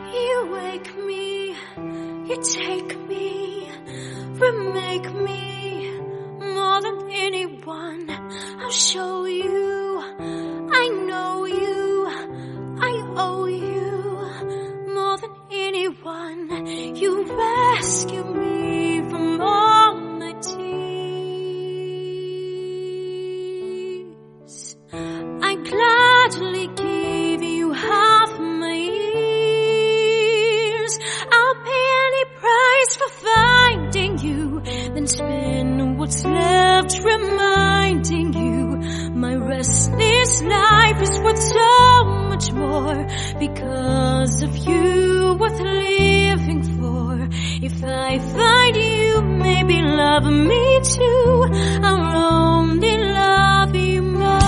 You wake me, you take me, remake me more than anyone. I'll show you, I know you, I owe you more than anyone. You rescue me from all my tears. I gladly give you half my years. I'll pay any price for finding you, then spend what's left reminding you my restless life is worth so much more because of you, worth living for. If I find you, maybe love me too. I'll only love you more.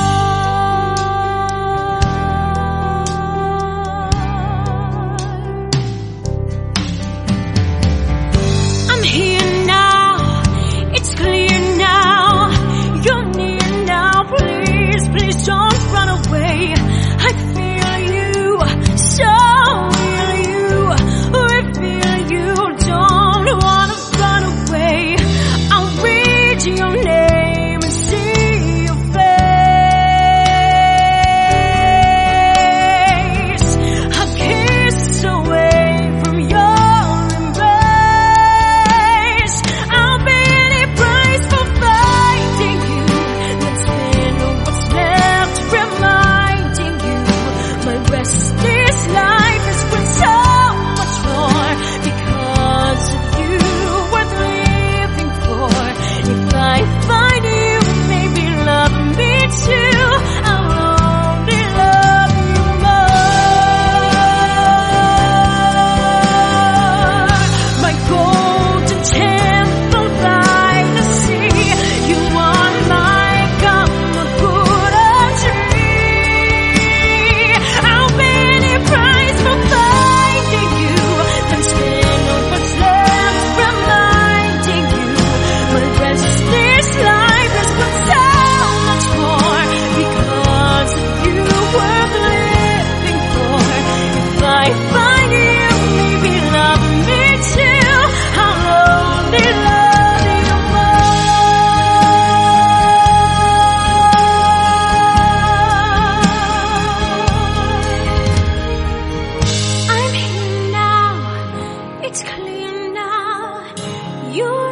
I'm here now, it's clear now. You're near now, please, please don't run away. I feel you, so feel you. I feel you, don't wanna run away. I'll read your name and see your face. A kiss away from your embrace. I'll pay any price for finding you, then spend what's left reminding you my restless life is worth so much more because of you, worth living for. If I find you, maybe love me too. I'll only love you more. My golden temple by the sea, you are like Kamakura tree. I'll pay any price for finding you, then spend what's left reminding you my restless life is worth so much more because of you, worth living for. If I find you, maybe love me too. I'll only love you more. I'm here now, it's clear now. You're